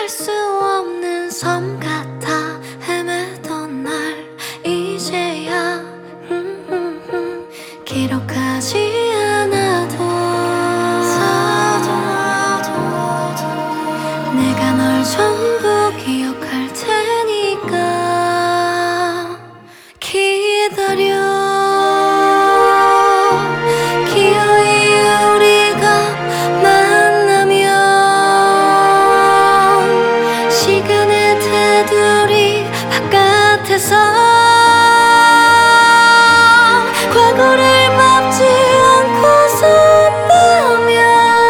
수 없는 섬 같아 헤매던 날 이제야 기록하지 않아도 내가 널 전부 기억할 테니까 기다려. 기어이 우리가 만나면 시간의 테두리 바깥에서 과거를 밟지 않고 선다면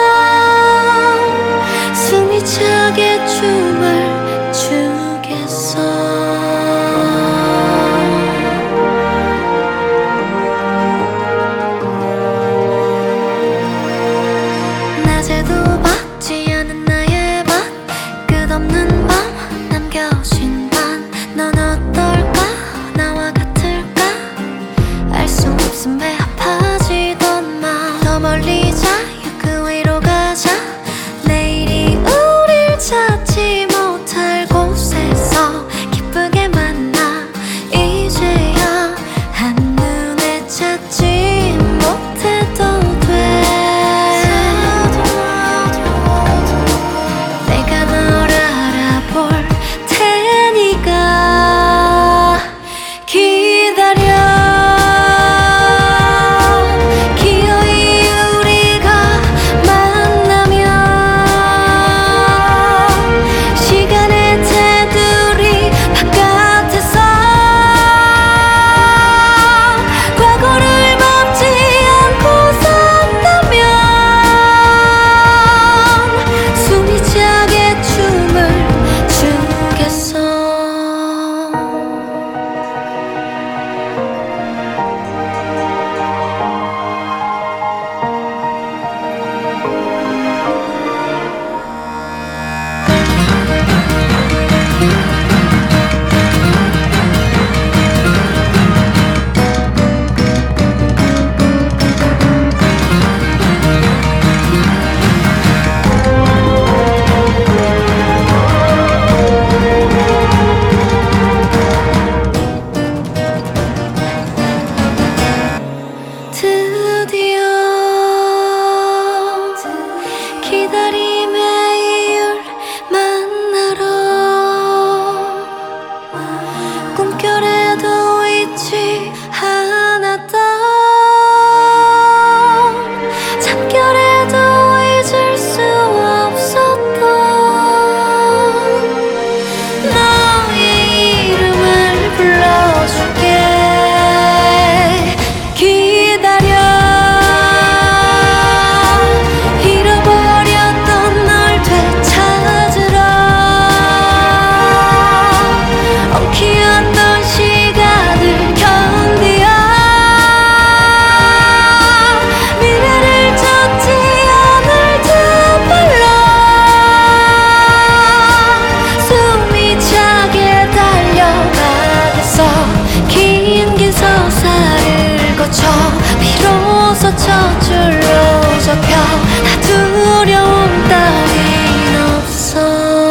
숨이 차게 춤을 추겠어. 낮에도 받지 않은 나의 밭 끝없는 밤 남겨진 반 넌 어떨까 나와 같을까 알 수 없음 배 아파지던 맘 더 멀리 자유 그 위로 가자 내일이 우릴 찾지 못할 곳에서 기쁘게 만나 이제야 한눈에 찾지 못해도 돼. 내가 널 알아볼 테니까 기다려. 기어이 우리가 만나면 시간의 테두리 바깥에서 과거를 밟지 않고 산다면 숨이 차게 춤을 추겠어. 드디어 기다림의 이유를 만나러 꿈결에도 잊지 않았던 잠결에도 잊을 수 없었던 너의 이름을 불러줄게. 기다려. 잃어버렸던 널 되찾으러 엉키었던 시간을 견디어 미래를 쫓지 않을 듯 빨라 숨이 차게 달려가겠어. 긴 서사를 거쳐 비로소 첫 줄로 접혀 나 두려움 따윈 없어.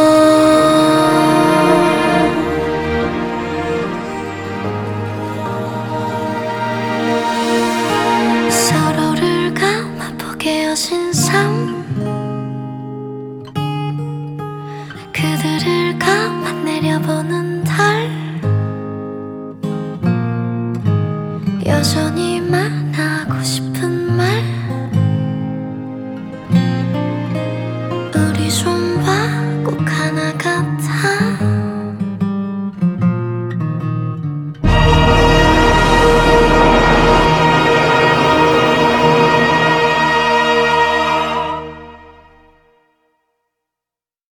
서로를 감아보게 여신 삶 그들을 감아 내려보는 달 여전히 말하고 싶은 말 우리 좀 봐 꼭 하나 같아.